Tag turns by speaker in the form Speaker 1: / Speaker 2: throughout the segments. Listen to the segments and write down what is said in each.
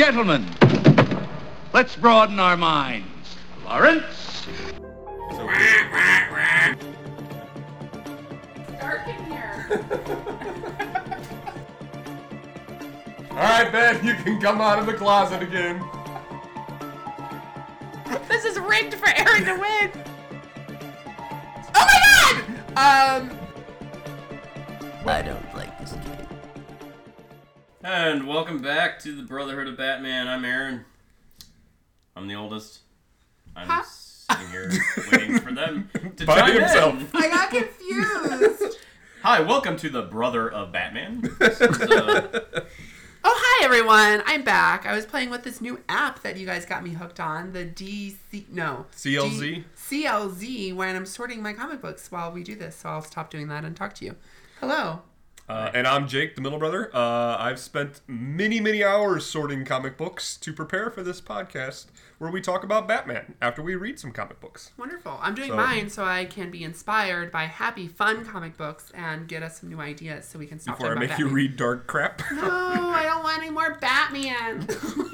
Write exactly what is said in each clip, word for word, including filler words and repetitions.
Speaker 1: Gentlemen, let's broaden our minds. Lawrence?
Speaker 2: So
Speaker 3: Dark in here.
Speaker 2: Alright, Ben, you can come out of the closet again.
Speaker 3: This is rigged for Aaron to win. Oh my god! Um. I don't like this game.
Speaker 4: And welcome back to the Brotherhood of Batman. I'm Aaron. I'm the oldest. I'm
Speaker 3: Huh?
Speaker 4: sitting here waiting for them to
Speaker 2: By
Speaker 4: chime
Speaker 2: himself.
Speaker 4: in.
Speaker 3: I got confused.
Speaker 4: Hi, welcome to the Brother of Batman. This is, uh,
Speaker 3: Oh, hi everyone. I'm back. I was playing with this new app that you guys got me hooked on. The D C... No.
Speaker 2: C L Z?
Speaker 3: D- C L Z when I'm sorting my comic books while we do this. So I'll stop doing that and talk to you. Hello.
Speaker 2: Uh, and I'm Jake, the middle brother. Uh, I've spent many, many hours sorting comic books to prepare for this podcast where we talk about Batman after we read some comic books.
Speaker 3: Wonderful. I'm doing
Speaker 2: So-
Speaker 3: mine so I can be inspired by happy, fun comic books and get us some new ideas so we can stop
Speaker 2: Before I
Speaker 3: talking
Speaker 2: make
Speaker 3: about
Speaker 2: you
Speaker 3: Batman.
Speaker 2: read dark crap.
Speaker 3: No, I don't want any more Batman.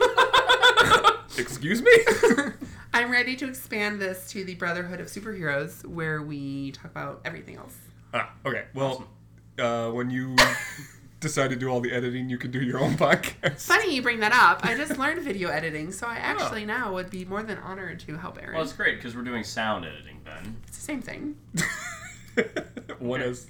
Speaker 2: Excuse me?
Speaker 3: I'm ready to expand this to the Brotherhood of Superheroes where we talk about everything else.
Speaker 2: ah, okay. Well, uh, when you decide to do all the editing, you can do your own podcast.
Speaker 3: Funny you bring that up. I just learned video editing, so I actually now would be more than honored to help Aaron.
Speaker 4: well, it's great because we're doing sound editing, Ben.
Speaker 3: It's the same thing.
Speaker 2: One is.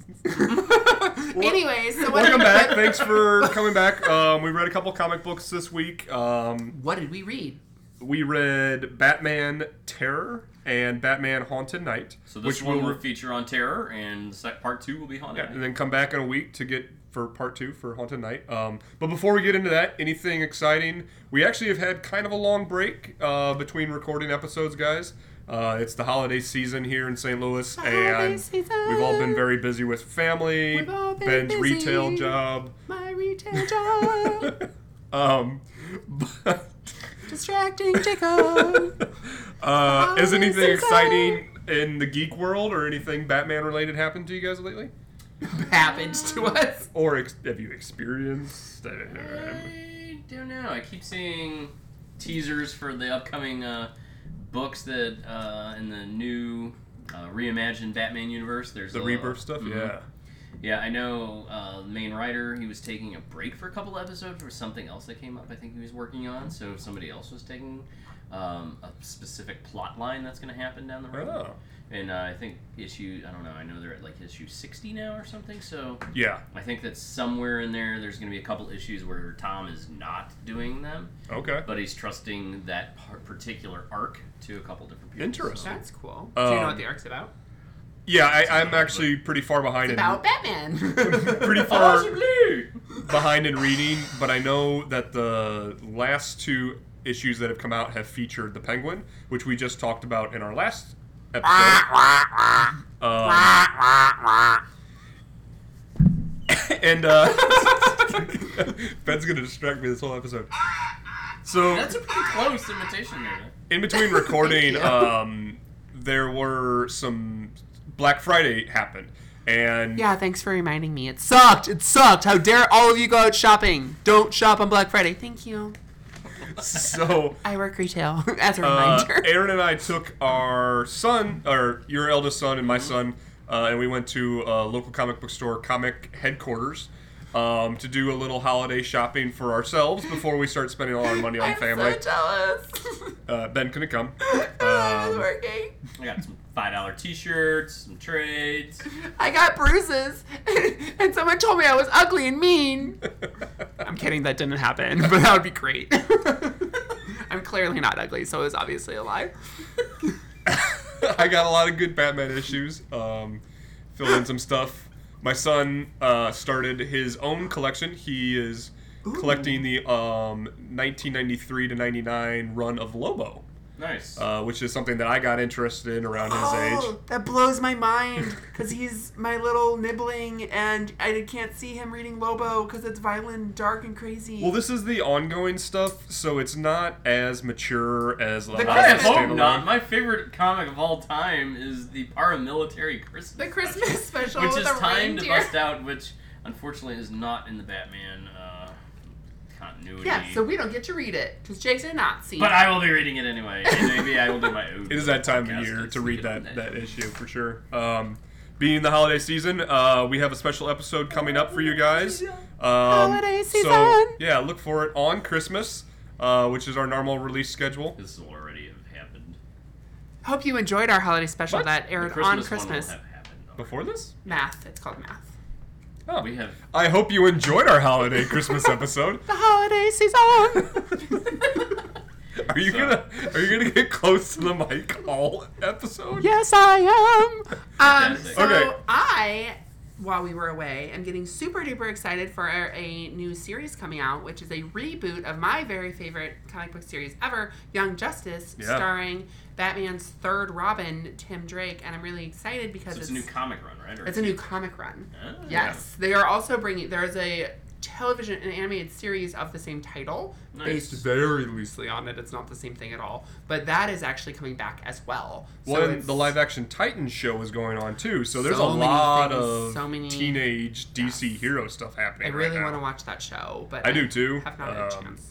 Speaker 3: Anyway, so what
Speaker 2: Welcome
Speaker 3: did,
Speaker 2: back. Thanks for coming back. Um, we read a couple comic books this week. Um,
Speaker 3: what did we read?
Speaker 2: we read Batman Terror and Batman Haunted Night.
Speaker 4: So this
Speaker 2: which
Speaker 4: one will
Speaker 2: re-
Speaker 4: feature on Terror, and sec- part two will be Haunted.
Speaker 2: Yeah, and then come back in a week to get for part two for Haunted Night. Um, but before we get into that, anything exciting? We actually have had kind of a long break uh, between recording episodes, guys. Uh, it's the holiday season here in Saint Louis,
Speaker 3: Holiday
Speaker 2: and
Speaker 3: season.
Speaker 2: we've all been very busy with family,
Speaker 3: We've all been
Speaker 2: Ben's
Speaker 3: busy.
Speaker 2: retail job.
Speaker 3: My retail job.
Speaker 2: Um, but,
Speaker 3: Distracting Jacob.
Speaker 2: uh, is
Speaker 3: Holiday
Speaker 2: anything
Speaker 3: season.
Speaker 2: exciting in the geek world or anything Batman related happened to you guys lately?
Speaker 3: Happened to us.
Speaker 2: Or ex- have you experienced? Uh,
Speaker 4: I don't know. I keep seeing teasers for the upcoming uh, books that uh, in the new uh, reimagined Batman universe. There's
Speaker 2: the
Speaker 4: a,
Speaker 2: rebirth stuff,
Speaker 4: mhm.
Speaker 2: yeah.
Speaker 4: Yeah, I know uh, the main writer, he was taking a break for a couple episodes for something else that came up I think he was working on, so somebody else was taking um, a specific plot line that's going to happen down the road.
Speaker 2: Oh.
Speaker 4: And uh, I think issue, I don't know, I know they're at like issue sixty now or something, so
Speaker 2: Yeah.
Speaker 4: I think that somewhere in there there's going to be a couple issues where Tom is not doing them,
Speaker 2: Okay.
Speaker 4: but he's trusting that par- particular arc to a couple different people.
Speaker 2: Interesting.
Speaker 3: That's cool. Do you know
Speaker 2: Um,
Speaker 3: what the arc's about?
Speaker 2: Yeah, I, I'm actually pretty far behind in
Speaker 3: About Batman.
Speaker 2: pretty far
Speaker 4: Possibly!
Speaker 2: behind in reading, but I know that the last two issues that have come out have featured the Penguin, which we just talked about in our last episode. um, and uh, Ben's gonna distract me this whole episode. So
Speaker 4: That's a pretty close imitation there.
Speaker 2: in between recording, um, there were some Black Friday happened, and
Speaker 3: Yeah, thanks for reminding me. It sucked. It sucked. How dare all of you go out shopping? Don't shop on Black Friday. Thank you.
Speaker 2: so
Speaker 3: I work retail as a
Speaker 2: uh,
Speaker 3: reminder.
Speaker 2: Aaron and I took our son, or your eldest son and my son, uh, and we went to a local comic book store, Comic Headquarters, um, to do a little holiday shopping for ourselves before we start spending all our money on
Speaker 3: I'm
Speaker 2: family.
Speaker 3: so jealous.
Speaker 2: Uh, Ben couldn't come.
Speaker 3: I was
Speaker 2: Um,
Speaker 3: working.
Speaker 4: I got some five dollar t-shirts, some trades.
Speaker 3: I got bruises, and someone told me I was ugly and mean. I'm kidding, that didn't happen, but that would be great. I'm clearly not ugly, so it was obviously a lie.
Speaker 2: I got a lot of good Batman issues. Um, filled in some stuff. My son uh, started his own collection. He is collecting the um, nineteen ninety-three to ninety-nine run of Lobo,
Speaker 4: Nice.
Speaker 2: uh, which is something that I got interested in around his age.
Speaker 3: Oh, that blows my mind, because he's my little nibbling, and I can't see him reading Lobo, because it's violent, dark, and crazy.
Speaker 2: Well, this is the ongoing stuff, so it's not as mature as like
Speaker 3: The
Speaker 4: I
Speaker 3: Christmas-
Speaker 4: hope
Speaker 2: standalone.
Speaker 4: not. My favorite comic of all time is the Paramilitary Christmas
Speaker 3: The Christmas special
Speaker 4: which
Speaker 3: with
Speaker 4: is
Speaker 3: the
Speaker 4: timed to
Speaker 3: reindeer.
Speaker 4: bust out, which unfortunately is not in the Batman uh, con- continuity.
Speaker 3: Yeah, so we don't get to read it because Jake's a Nazi.
Speaker 4: But I will be reading it anyway, and maybe I will do my own.
Speaker 2: It is that time of
Speaker 4: podcast
Speaker 2: year
Speaker 4: and
Speaker 2: to
Speaker 4: sneak
Speaker 2: read
Speaker 4: it
Speaker 2: that,
Speaker 4: on
Speaker 2: that issue for sure. Um, being the holiday season, uh, we have a special episode coming up for you guys. Um,
Speaker 3: Holiday
Speaker 2: So,
Speaker 3: season.
Speaker 2: yeah, look for it on Christmas, uh, which is our normal release schedule.
Speaker 4: This will already have happened.
Speaker 3: Hope you enjoyed our holiday special
Speaker 2: What?
Speaker 3: that
Speaker 4: The
Speaker 3: aired
Speaker 4: Christmas
Speaker 3: on
Speaker 4: one
Speaker 3: Christmas.
Speaker 4: will have happened.
Speaker 2: Before this?
Speaker 3: Math. It's called Math.
Speaker 2: Oh.
Speaker 4: We have.
Speaker 2: I hope you enjoyed our holiday Christmas episode.
Speaker 3: The holiday season.
Speaker 2: Are you
Speaker 4: So-
Speaker 2: gonna Are you gonna get close to the mic all episode?
Speaker 3: Yes, I am. Um,
Speaker 4: Fantastic.
Speaker 3: so
Speaker 2: Okay.
Speaker 3: I, while we were away, am getting super duper excited for a, a new series coming out, which is a reboot of my very favorite comic book series ever, Young Justice,
Speaker 2: Yeah.
Speaker 3: starring Batman's third Robin, Tim Drake, and I'm really excited because
Speaker 4: So it's
Speaker 3: it's
Speaker 4: a new comic run, right? Or
Speaker 3: it's a new comic run.
Speaker 4: Ah.
Speaker 3: Yes, they are also bringing. There is a television and animated series of the same title,
Speaker 4: Nice.
Speaker 3: based very loosely on it. It's not the same thing at all, but that is actually coming back as well. So
Speaker 2: Well, and
Speaker 3: it's-
Speaker 2: the live action Titans show is going on too, so there's
Speaker 3: So
Speaker 2: a
Speaker 3: many
Speaker 2: lot
Speaker 3: things,
Speaker 2: of
Speaker 3: so many-
Speaker 2: teenage D C
Speaker 3: Yes.
Speaker 2: hero stuff happening.
Speaker 3: I really
Speaker 2: right
Speaker 3: want
Speaker 2: now.
Speaker 3: to watch that show, but
Speaker 2: I do too.
Speaker 3: Have not had a
Speaker 2: Um,
Speaker 3: chance.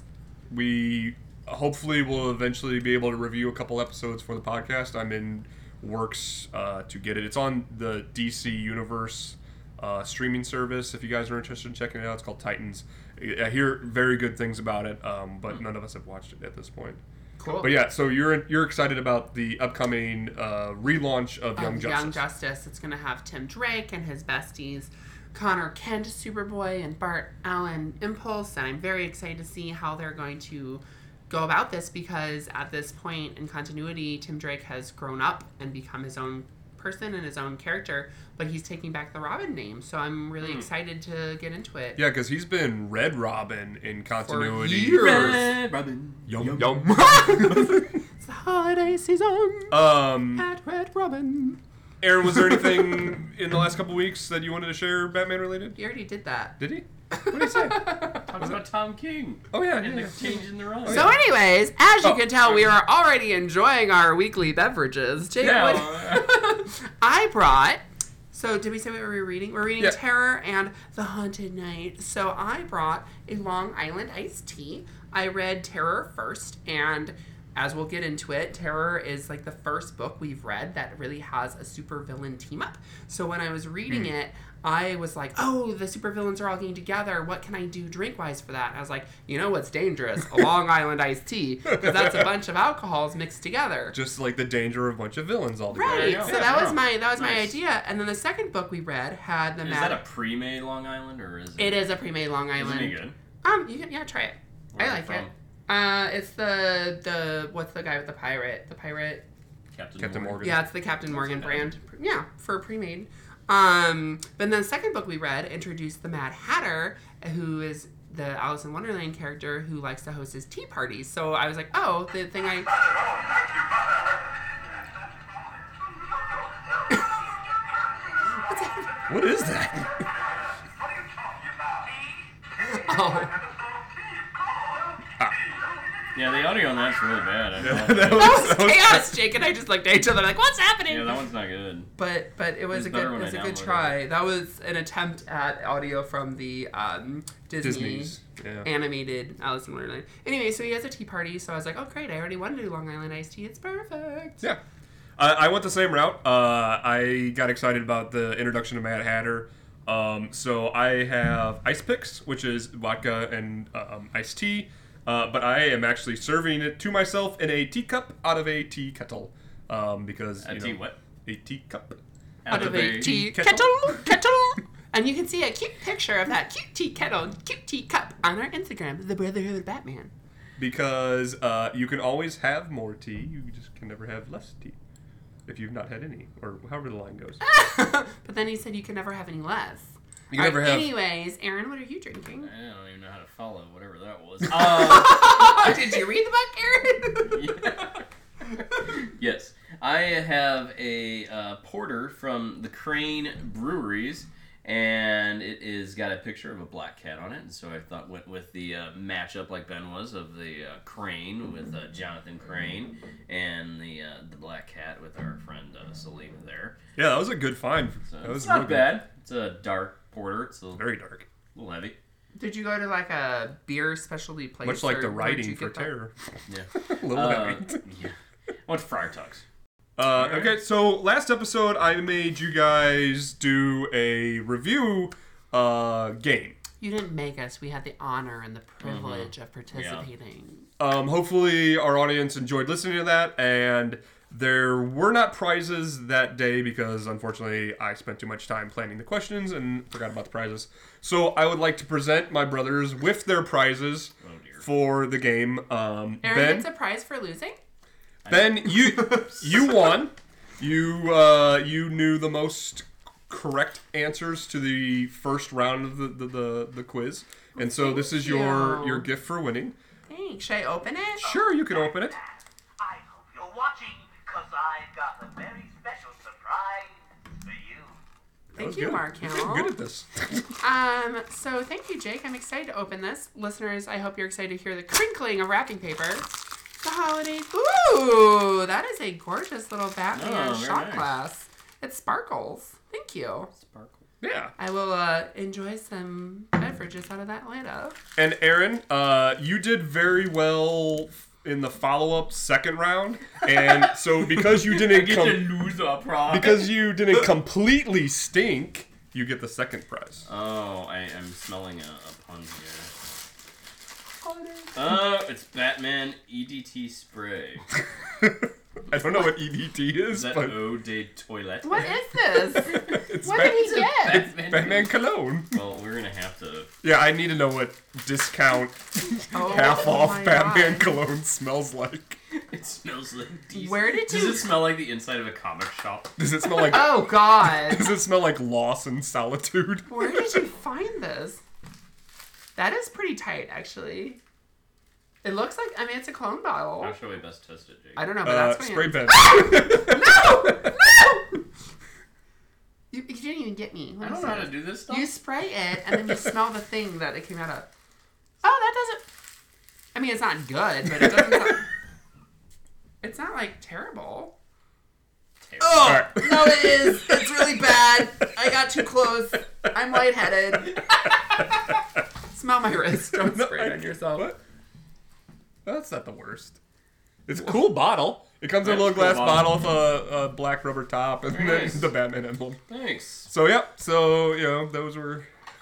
Speaker 2: We hopefully will eventually be able to review a couple episodes for the podcast. I'm in works uh, to get it. It's on the D C Universe uh, streaming service. If you guys are interested in checking it out, it's called Titans. I hear very good things about it, um, but none of us have watched it at this point.
Speaker 3: Cool.
Speaker 2: But yeah, so you're you're excited about the upcoming uh, relaunch of Young
Speaker 3: Um,
Speaker 2: Justice.
Speaker 3: Young Justice. It's going to have Tim Drake and his besties, Connor Kent, Superboy, and Bart Allen, Impulse. And I'm very excited to see how they're going to go about this because at this point in continuity, Tim Drake has grown up and become his own person and his own character, but he's taking back the Robin name. So I'm really
Speaker 2: Hmm.
Speaker 3: excited to get into it.
Speaker 2: Yeah, because he's been Red Robin in continuity.
Speaker 3: years.
Speaker 4: Red Robin.
Speaker 2: Yum,
Speaker 3: Yum. It's the holiday season
Speaker 2: Um,
Speaker 3: at Red Robin.
Speaker 2: Aaron, was there anything in the last couple weeks that you wanted to share Batman related?
Speaker 3: You already did that.
Speaker 2: Did he? What did he say?
Speaker 4: Talking about Tom King.
Speaker 2: Oh yeah, yeah,
Speaker 4: And the
Speaker 2: yeah.
Speaker 4: change in the run.
Speaker 3: So, anyways, as you
Speaker 2: Oh,
Speaker 3: can tell, we are already enjoying our weekly beverages. Jake,
Speaker 4: Yeah,
Speaker 3: what- I brought. So, did we say what we were reading? We're reading
Speaker 2: Yeah.
Speaker 3: Terror and The Haunted Night. So, I brought a Long Island iced tea. I read Terror first, and as we'll get into it, Terror is like the first book we've read that really has a supervillain team up. So, when I was reading
Speaker 2: Hmm.
Speaker 3: it, I was like, oh, the supervillains are all getting together. What can I do drink-wise for that? And I was like, you know what's dangerous? A Long Island iced tea. Because that's a bunch of alcohols mixed together.
Speaker 2: Just like the danger of a bunch of villains all together.
Speaker 3: Right.
Speaker 4: Yeah,
Speaker 3: So
Speaker 4: yeah,
Speaker 3: that was
Speaker 4: yeah.
Speaker 3: my that was my
Speaker 4: Nice.
Speaker 3: idea. And then the second book we read had the
Speaker 4: Is
Speaker 3: Mad.
Speaker 4: that a pre-made Long Island or is it?
Speaker 3: It is a pre-made Long
Speaker 4: Is
Speaker 3: Island.
Speaker 4: it any good?
Speaker 3: Um, you can yeah try it.
Speaker 4: Where's
Speaker 3: I
Speaker 4: it
Speaker 3: like it.
Speaker 4: from?
Speaker 3: Uh, it's the the what's the guy with the pirate? The pirate.
Speaker 4: Captain,
Speaker 2: Captain
Speaker 4: Morgan.
Speaker 2: Morgan.
Speaker 3: Yeah, it's the Captain Morgan
Speaker 4: okay.
Speaker 3: brand. Yeah, for pre-made. Um, but then the second book we read introduced the Mad Hatter, who is the Alice in Wonderland character who likes to host his tea parties. So I was like, oh, the thing I. What's that?
Speaker 2: What is that?
Speaker 3: Oh,
Speaker 4: Yeah, the audio on that's really bad. I
Speaker 2: Yeah,
Speaker 4: know.
Speaker 2: that was-
Speaker 3: that was
Speaker 2: that was-
Speaker 3: chaos. Jake and I just looked at each other like, what's happening?
Speaker 4: Yeah, that one's not good.
Speaker 3: But but it was
Speaker 4: It's
Speaker 3: a
Speaker 4: better
Speaker 3: good
Speaker 4: when
Speaker 3: it was
Speaker 4: I
Speaker 3: a good
Speaker 4: download
Speaker 3: try. That was an attempt at audio from the um, Disney
Speaker 2: Disney's. Yeah.
Speaker 3: animated Alice in Wonderland. Anyway, so he has a tea party, so I was like, oh great, I already wanted to do Long Island iced tea. It's perfect.
Speaker 2: Yeah. I, I went the same route. Uh, I got excited about the introduction of Mad Hatter. Um, so I have ice picks, which is vodka and um, iced tea. Uh, but I am actually serving it to myself in a teacup out of a tea kettle. Um, because,
Speaker 4: A
Speaker 2: you
Speaker 4: tea
Speaker 2: know,
Speaker 4: what?
Speaker 2: A teacup.
Speaker 3: Out of a tea
Speaker 2: kettle.
Speaker 3: kettle kettle. And you can see a cute picture of that cute tea kettle, cute tea cup on our Instagram, The Brotherhood of Batman.
Speaker 2: Because uh, you can always have more tea. You just can never have less tea. If you've not had any. Or however the line goes.
Speaker 3: But then he said you can never have any less.
Speaker 2: You can never
Speaker 3: Alright,
Speaker 2: have...
Speaker 3: Anyways, Aaron, what are you drinking?
Speaker 4: I don't even know how to follow whatever that was. Uh,
Speaker 3: Did you read the book, Aaron?
Speaker 4: yeah. Yes, I have a uh, porter from the Crane Breweries, and it is got a picture of a black cat on it. And so I thought went with the uh, matchup, like Ben was, of the uh, Crane with uh, Jonathan Crane and the uh, the black cat with our friend uh, Selena there.
Speaker 2: Yeah, that was a good find.
Speaker 4: So
Speaker 2: That was
Speaker 4: it's not
Speaker 2: real good.
Speaker 4: bad. It's a dark porter. It's a little,
Speaker 2: Very dark.
Speaker 4: little heavy.
Speaker 3: Did you go to like a beer specialty place?
Speaker 2: Much like
Speaker 3: or
Speaker 2: the
Speaker 3: where'd you
Speaker 2: writing for
Speaker 3: get that?
Speaker 2: Terror.
Speaker 4: Yeah.
Speaker 2: Little
Speaker 4: Uh,
Speaker 2: heavy.
Speaker 4: yeah. I went to Friar Tuck's.
Speaker 2: Uh, okay, so last episode I made you guys do a review uh, game.
Speaker 3: You didn't make us. We had the honor and the
Speaker 2: Mm-hmm.
Speaker 3: privilege of participating.
Speaker 2: Um, hopefully our audience enjoyed listening to that, and there were not prizes that day because unfortunately I spent too much time planning the questions and forgot about the prizes. So I would like to present my brothers with their prizes
Speaker 4: Oh, dear.
Speaker 2: for the game. Um,
Speaker 3: Aaron
Speaker 2: Ben,
Speaker 3: gets a prize for losing?
Speaker 2: Ben, you you won. You uh, you knew the most correct answers to the first round of the the, the, the quiz, and so this is your
Speaker 3: you.
Speaker 2: your gift for winning.
Speaker 3: Thanks. Should I open it?
Speaker 2: Sure, you can open it.
Speaker 5: I hope you're watching, because I've got a very special surprise for you.
Speaker 2: That
Speaker 3: Thank
Speaker 2: was
Speaker 3: you,
Speaker 2: good.
Speaker 3: Mark
Speaker 2: You're
Speaker 3: Hamill.
Speaker 2: getting good at this.
Speaker 3: Um, so thank you, Jake. I'm excited to open this. Listeners, I hope you're excited to hear the crinkling of wrapping paper. The holiday. Ooh, that is a gorgeous little Batman
Speaker 4: Oh, very
Speaker 3: shot
Speaker 4: nice.
Speaker 3: glass. It sparkles. Thank you.
Speaker 4: Sparkle.
Speaker 2: Yeah.
Speaker 3: I will uh, enjoy some beverages out of that later.
Speaker 2: And Aaron, uh, you did very well in the follow-up second round, and so because you didn't
Speaker 4: Get to
Speaker 2: com-
Speaker 4: lose a prize.
Speaker 2: because you didn't completely stink, you get the second prize.
Speaker 4: Oh, I am smelling a, a pun here. Oh, it's Batman E D T spray.
Speaker 2: I don't know what E D T is,
Speaker 4: Is that
Speaker 2: but
Speaker 4: Eau de Toilette?
Speaker 3: What is this?
Speaker 2: it's
Speaker 3: What
Speaker 2: Bat-
Speaker 3: did he get?
Speaker 4: Batman.
Speaker 2: Batman cologne.
Speaker 4: Well, we're gonna have to.
Speaker 2: Yeah, I need to know what discount
Speaker 3: Oh,
Speaker 2: half off
Speaker 3: my
Speaker 2: Batman
Speaker 3: God.
Speaker 2: cologne smells like.
Speaker 4: It smells like decent.
Speaker 3: Where did
Speaker 4: Does
Speaker 3: you-
Speaker 4: it smell like the inside of a comic shop?
Speaker 2: Does it smell like
Speaker 3: Oh, God.
Speaker 2: Does it smell like loss and solitude?
Speaker 3: Where did you find this? That is pretty tight, actually. It looks like, I mean, it's a clone bottle.
Speaker 4: How should we best test it, Jake?
Speaker 3: I don't know, but
Speaker 2: Uh,
Speaker 3: that's
Speaker 2: spray
Speaker 3: fancy.
Speaker 2: pen.
Speaker 3: No! No! You, you didn't even get me. Let
Speaker 4: I
Speaker 3: me
Speaker 4: don't
Speaker 3: see
Speaker 4: know how
Speaker 3: this.
Speaker 4: to do this stuff.
Speaker 3: You spray it, and then you smell the thing that it came out of. Oh, that doesn't... I mean, it's not good, but it doesn't... sound- It's not, like, terrible.
Speaker 4: Terrible.
Speaker 3: Oh,
Speaker 2: Alright.
Speaker 3: no, it is. It's really bad. I got too close. I'm lightheaded. Smell my wrist. Don't spray it on yourself.
Speaker 2: What? That's not the worst. It's a cool bottle. It comes in a
Speaker 4: That's
Speaker 2: little
Speaker 4: a cool
Speaker 2: glass bottle
Speaker 4: bottle.
Speaker 2: with a, a black rubber top and
Speaker 4: Very
Speaker 2: then
Speaker 4: nice.
Speaker 2: the Batman emblem.
Speaker 4: Thanks.
Speaker 2: So, yeah. So, you know, those were...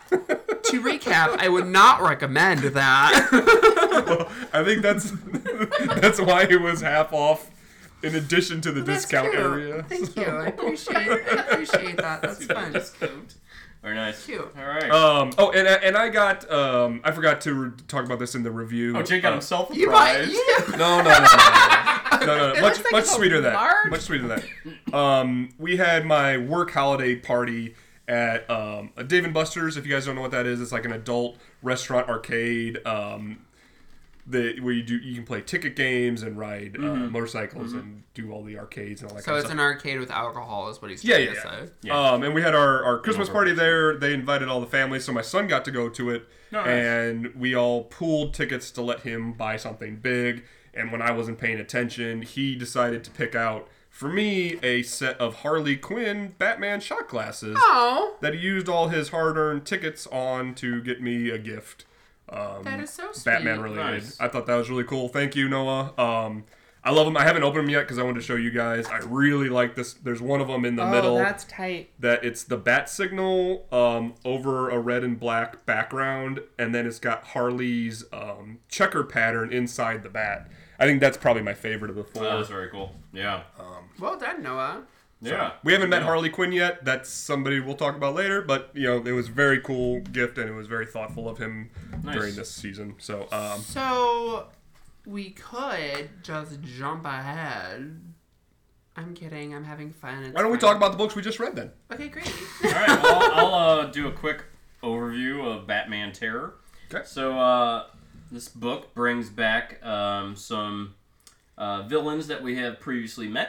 Speaker 3: To recap, I would not recommend that.
Speaker 2: Well, I think that's that's why it was half off in addition to the
Speaker 3: That's
Speaker 2: discount
Speaker 3: cute.
Speaker 2: area.
Speaker 3: Thank you. I appreciate I appreciate that. That's fun.
Speaker 4: Discount. Very nice.
Speaker 3: Cute.
Speaker 4: All right.
Speaker 2: Um, oh, and and I got um, I forgot to re- talk about this in the review.
Speaker 4: oh, Jake got
Speaker 2: Uh,
Speaker 4: himself a
Speaker 3: You buy
Speaker 4: prize.
Speaker 3: you
Speaker 2: No, no, no, no, no, no, no, no.
Speaker 3: It
Speaker 2: much
Speaker 3: looks like
Speaker 2: much
Speaker 3: it's a
Speaker 2: sweeter than that.
Speaker 3: large-
Speaker 2: Much sweeter than that. Um, we had my work holiday party at um, a Dave and Buster's. If you guys don't know what that is, it's like an adult restaurant arcade. Um, the where you do you can play ticket games and ride uh, motorcycles and do all the arcades and all that.
Speaker 3: So
Speaker 2: kind
Speaker 3: it's
Speaker 2: of
Speaker 3: an
Speaker 2: stuff.
Speaker 3: arcade with alcohol, is what he's
Speaker 2: Yeah,
Speaker 3: trying
Speaker 2: yeah,
Speaker 3: to
Speaker 2: yeah.
Speaker 3: say.
Speaker 4: Yeah.
Speaker 2: Um, and we had our, our Christmas
Speaker 4: Over
Speaker 2: party
Speaker 4: Christmas.
Speaker 2: there. They invited all the families, so my son got to go to it.
Speaker 4: Nice.
Speaker 2: And we all pooled tickets to let him buy something big. And when I wasn't paying attention, he decided to pick out, for me, a set of Harley Quinn Batman shot glasses
Speaker 3: Oh,
Speaker 2: that he used all his hard-earned tickets on to get me a gift. Um,
Speaker 3: that is so sweet.
Speaker 2: Batman related.
Speaker 4: Nice.
Speaker 2: I thought that was really cool. Thank you, Noah. Um, I love them. I haven't opened them yet because I wanted to show you guys. I really like this. There's one of them in the
Speaker 3: Oh,
Speaker 2: middle
Speaker 3: that's tight.
Speaker 2: that it's the bat signal um, over a red and black background, and then it's got Harley's um, checker pattern inside the bat. I think that's probably my favorite of the four.
Speaker 4: That was very cool. Yeah.
Speaker 3: Well done, Noah.
Speaker 4: Yeah.
Speaker 2: We haven't met
Speaker 4: Yeah.
Speaker 2: Harley Quinn yet. That's somebody we'll talk about later. But you know, it was a very cool gift, and it was very thoughtful of him
Speaker 4: Nice.
Speaker 2: during this season. So, um,
Speaker 3: So we could just jump ahead. I'm kidding. I'm having fun. It's
Speaker 2: why don't we
Speaker 3: fine.
Speaker 2: talk about the books we just read then?
Speaker 3: Okay, great.
Speaker 4: All right. Well, I'll, I'll uh, do a quick overview of Batman Terror.
Speaker 2: Okay.
Speaker 4: So uh, this book brings back um, some uh, villains that we have previously met.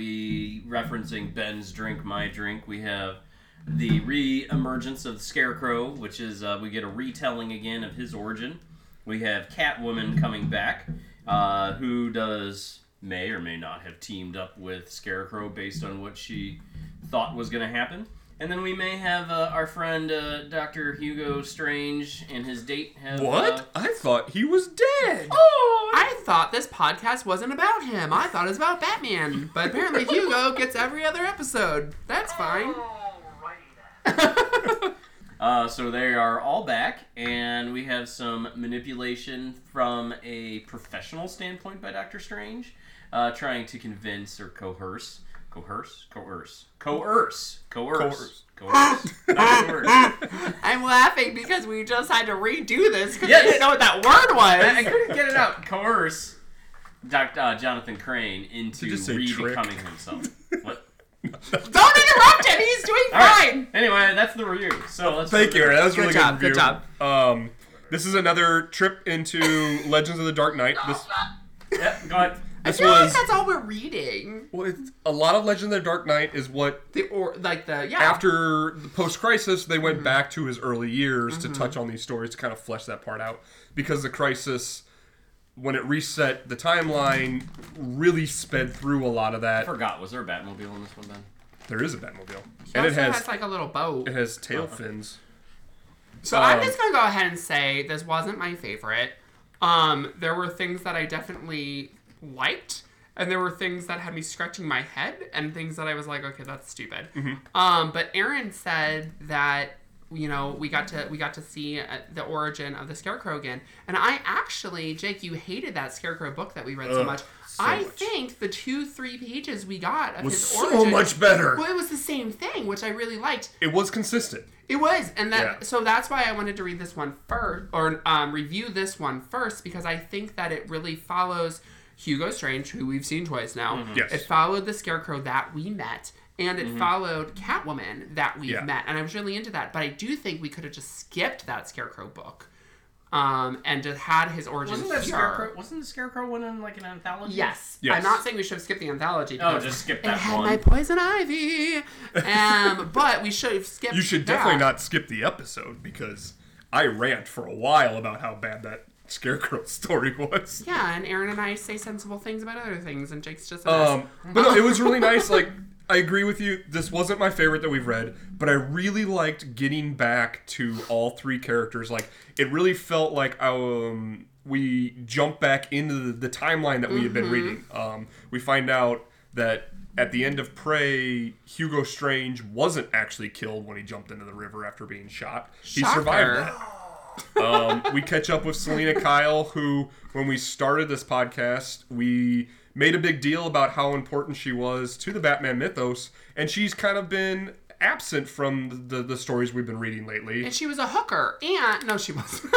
Speaker 4: We referencing Ben's drink, my drink. We have the re-emergence of the Scarecrow, which is uh, we get a retelling again of his origin. We have Catwoman coming back, uh, who does may or may not have teamed up with Scarecrow based on what she thought was going to happen. And then we may have uh, our friend uh, Doctor Hugo Strange and his date have...
Speaker 2: What?
Speaker 4: Uh,
Speaker 2: I thought he was dead.
Speaker 3: Oh, I thought this podcast wasn't about him. I thought it was about Batman. But apparently Hugo gets every other episode. That's fine.
Speaker 5: Alrighty then.
Speaker 4: uh, so they are all back, and we have some manipulation from a professional standpoint by Doctor Strange, uh, trying to convince or coerce... Coerce? Coerce. Coerce. Coerce. Coerce. Not coerce.
Speaker 3: I'm laughing because we just had to redo this because
Speaker 4: Yes.
Speaker 3: I didn't know what that word was.
Speaker 4: I, I couldn't get it out. Coerce Doctor Uh, Jonathan Crane into
Speaker 2: Did you say trick?
Speaker 4: re-becoming himself. What?
Speaker 3: Don't interrupt him. He's doing
Speaker 4: All right.
Speaker 3: fine.
Speaker 4: Anyway, that's the review. So let's.
Speaker 2: Thank you, Aaron. That was a
Speaker 3: Good
Speaker 2: really
Speaker 3: job,
Speaker 2: good
Speaker 3: good
Speaker 2: review.
Speaker 3: job.
Speaker 2: Um, this is another trip into Legends of the Dark Knight. This,
Speaker 4: Yeah, go ahead.
Speaker 3: I
Speaker 2: this
Speaker 3: feel
Speaker 2: was
Speaker 3: like that's all we're reading.
Speaker 2: well, it's, a lot of Legends of the Dark Knight is what
Speaker 3: The or like the yeah.
Speaker 2: after the post-crisis they went
Speaker 3: Mm-hmm.
Speaker 2: back to his early years to touch on these stories to kind of flesh that part out because the crisis, when it reset the timeline, really sped through a lot of
Speaker 4: I
Speaker 2: that.
Speaker 4: forgot. Was there a Batmobile in this one, Ben?
Speaker 2: There is a Batmobile,
Speaker 3: He
Speaker 2: and it
Speaker 3: also
Speaker 2: has,
Speaker 3: has like a little boat.
Speaker 2: it has tail fins.
Speaker 3: So I'm
Speaker 2: Um,
Speaker 3: just gonna go ahead and say this wasn't my favorite. Um, there were things that I definitely liked, and there were things that had me scratching my head, and things that I was like, okay, that's stupid. Um, but Aaron said that you know we got to we got to see uh, the origin of the Scarecrow again, and I actually, Jake, you hated that Scarecrow book that we read so
Speaker 2: Ugh,
Speaker 3: much.
Speaker 2: so
Speaker 3: I
Speaker 2: much.
Speaker 3: think the two three pages we got of
Speaker 2: Was
Speaker 3: his
Speaker 2: so
Speaker 3: origin
Speaker 2: much better.
Speaker 3: Well, it was the same thing, which I really liked.
Speaker 2: It was consistent.
Speaker 3: It was, and that
Speaker 2: Yeah.
Speaker 3: so that's why I wanted to read this one first, or um, review this one first, because I think that it really follows Hugo Strange, who we've seen twice now.
Speaker 2: Yes.
Speaker 3: It followed the Scarecrow that we met, and it followed Catwoman that we've
Speaker 2: Yeah.
Speaker 3: met, and I was really into that. But I do think we could have just skipped that Scarecrow book, um, and just had his origin
Speaker 4: Wasn't that
Speaker 3: here.
Speaker 4: Scarecrow? Wasn't the Scarecrow one in like an anthology?
Speaker 3: Yes.
Speaker 2: Yes.
Speaker 3: I'm not saying we should have skipped the anthology.
Speaker 4: Oh,
Speaker 3: because
Speaker 4: just skip
Speaker 3: it
Speaker 4: that
Speaker 3: had
Speaker 4: one.
Speaker 3: my poison ivy. Um, but we should have skipped.
Speaker 2: You should
Speaker 3: that.
Speaker 2: definitely not skip the episode because I rant for a while about how bad that Scarecrow story was.
Speaker 3: Yeah, and Aaron and I say sensible things about other things, and Jake's just a mess.
Speaker 2: Um, but no, it was really nice. Like, I agree with you. This wasn't my favorite that we've read, but I really liked getting back to all three characters. Like, it really felt like um, we jumped back into the, the timeline that we had been reading. Um, we find out that at the end of Prey, Hugo Strange wasn't actually killed when he jumped into the river after being shot. He
Speaker 3: Shocker.
Speaker 2: survived that. um, we catch up with Selena Kyle, who, when we started this podcast, we made a big deal about how important she was to the Batman mythos, and she's kind of been absent from the, the stories we've been reading lately.
Speaker 3: And she was a hooker, and no, she wasn't.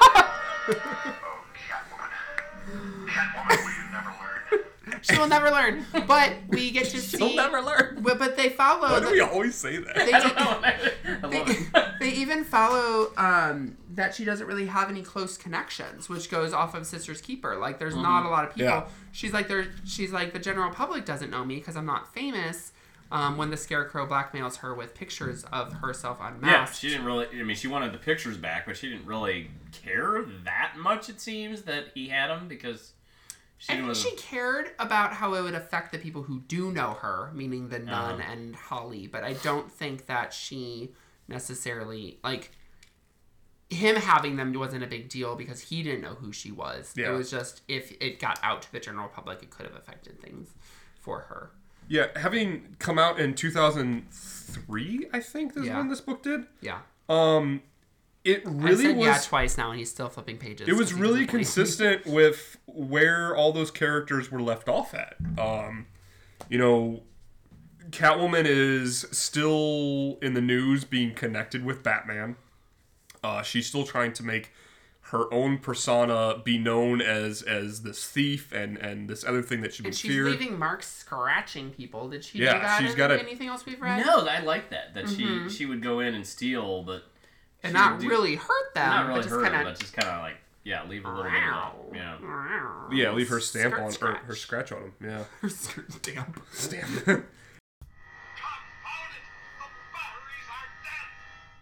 Speaker 5: Oh, Catwoman. Catwoman, will you never learn?
Speaker 3: She will never learn. But we get to see.
Speaker 2: She'll never learn.
Speaker 3: But, but they follow.
Speaker 2: Why do
Speaker 3: the-
Speaker 2: we always say that?
Speaker 3: they,
Speaker 4: I don't know. I love
Speaker 3: they,
Speaker 4: it.
Speaker 3: they even follow um, that she doesn't really have any close connections, which goes off of Sister's Keeper. Like, there's not a lot of people.
Speaker 2: Yeah.
Speaker 3: She's like, there. She's like, the general public doesn't know me because I'm not famous. Um, when the Scarecrow blackmails her with pictures of herself
Speaker 4: Yeah,
Speaker 3: unmasked.
Speaker 4: she didn't really. I mean, she wanted the pictures back, but she didn't really care that much. It seems that he had them because she
Speaker 3: I think
Speaker 4: was.
Speaker 3: she cared about how it would affect the people who do know her, meaning the nun
Speaker 4: Uh-huh.
Speaker 3: and Holly, but I don't think that she necessarily, like, him having them wasn't a big deal because he didn't know who she was.
Speaker 2: Yeah.
Speaker 3: It was just, if it got out to the general public, it could have affected things for her.
Speaker 2: Yeah, having come out in two thousand three, I think is
Speaker 3: Yeah.
Speaker 2: when this book did.
Speaker 3: Yeah.
Speaker 2: Um, it
Speaker 3: I
Speaker 2: really
Speaker 3: said
Speaker 2: was.
Speaker 3: yeah twice now, and he's still flipping pages.
Speaker 2: It was
Speaker 3: 'cause he
Speaker 2: really
Speaker 3: doesn't believe me.
Speaker 2: consistent with where all those characters were left off at. Um, you know, Catwoman is still in the news being connected with Batman. Uh, she's still trying to make her own persona be known as as this thief and, and this other thing that should be
Speaker 3: And she's
Speaker 2: feared.
Speaker 3: leaving marks scratching people. Did she
Speaker 2: Yeah,
Speaker 3: do that
Speaker 2: she's
Speaker 3: in
Speaker 2: gotta-
Speaker 3: anything else we've read?
Speaker 4: No, I like that. That she she would go in and steal, but
Speaker 3: And
Speaker 4: she
Speaker 3: not
Speaker 4: would do-
Speaker 3: really hurt them,
Speaker 4: not really
Speaker 3: but just
Speaker 4: hurt her,
Speaker 3: kind
Speaker 4: but
Speaker 3: of.
Speaker 4: just kind of like yeah, leave a little bit of that, you know.
Speaker 2: Yeah, leave her stamp
Speaker 3: Skirt
Speaker 2: on
Speaker 3: scratch.
Speaker 2: her, her scratch on him. Yeah,
Speaker 3: Her skirt stamp.
Speaker 2: stamp.
Speaker 5: Confound it! The batteries are dead!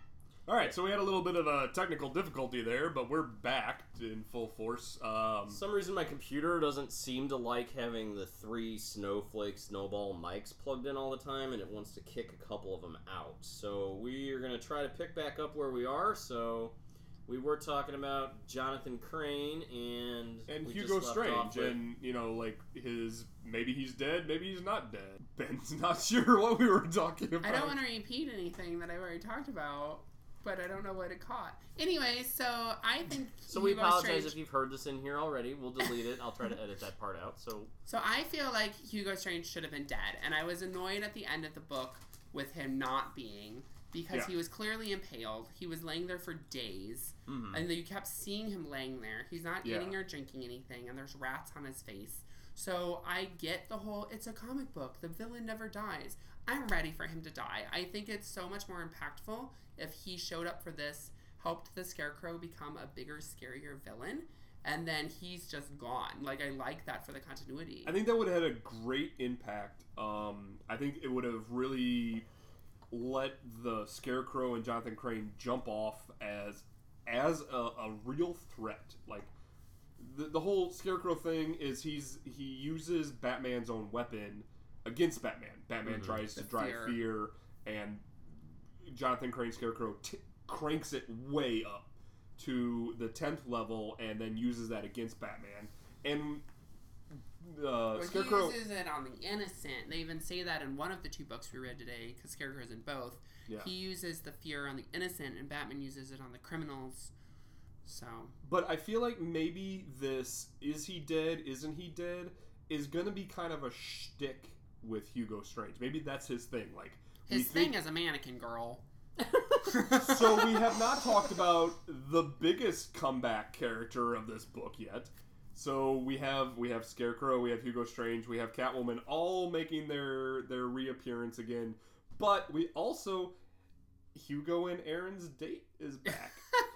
Speaker 2: All right, so we had a little bit of a technical difficulty there, but we're back in full force. Um,
Speaker 6: For some reason, my computer doesn't seem to like having the three Snowflake Snowball mics plugged in all the time, and it wants to kick a couple of them out. So we are going to try to pick back up where we are. So we were talking about Jonathan Crane and
Speaker 2: and
Speaker 6: we
Speaker 2: Hugo
Speaker 6: just left off
Speaker 2: Strange,
Speaker 6: with-
Speaker 2: and you know, like his maybe he's dead, maybe he's not dead. Ben's not sure what we were talking about.
Speaker 3: I don't want to repeat anything that I've already talked about, but I don't know what it caught. Anyway, so I think
Speaker 6: So we
Speaker 3: Hugo
Speaker 6: apologize
Speaker 3: Strange,
Speaker 6: if you've heard this in here already. We'll delete it. I'll try to edit that part out. So
Speaker 3: So I feel like Hugo Strange should have been dead, and I was annoyed at the end of the book with him not being, because
Speaker 2: Yeah.
Speaker 3: he was clearly impaled. He was laying there for days,
Speaker 6: Mhm.
Speaker 3: and you kept seeing him laying there. He's not
Speaker 2: Yeah.
Speaker 3: eating or drinking anything, and there's rats on his face. So I get the whole, it's a comic book, the villain never dies. I'm ready for him to die. I think it's so much more impactful if he showed up for this, helped the Scarecrow become a bigger, scarier villain, and then he's just gone. Like, I like that for the continuity.
Speaker 2: I think that would have had a great impact. Um, I think it would have really let the Scarecrow and Jonathan Crane jump off as as a, a real threat. Like the the whole Scarecrow thing is he's he uses Batman's own weapon against Batman. Batman tries to
Speaker 3: The
Speaker 2: drive
Speaker 3: fear.
Speaker 2: fear, and Jonathan Crane Scarecrow t- cranks it way up to the tenth level, and then uses that against Batman. And uh,
Speaker 3: Well,
Speaker 2: Scarecrow.
Speaker 3: he uses it on the innocent. They even say that in one of the two books we read today, because Scarecrow's in both.
Speaker 2: Yeah.
Speaker 3: He uses the fear on the innocent, and Batman uses it on the criminals. So,
Speaker 2: But I feel like maybe this "is he dead, isn't he dead" is gonna be kind of a shtick with Hugo Strange. Maybe that's his thing. Like we
Speaker 3: his
Speaker 2: think-
Speaker 3: thing is a mannequin girl.
Speaker 2: So we have not talked about the biggest comeback character of this book yet. So we have we have Scarecrow, we have Hugo Strange, we have Catwoman, all making their their reappearance again. But we also Hugo and Aaron's date is back.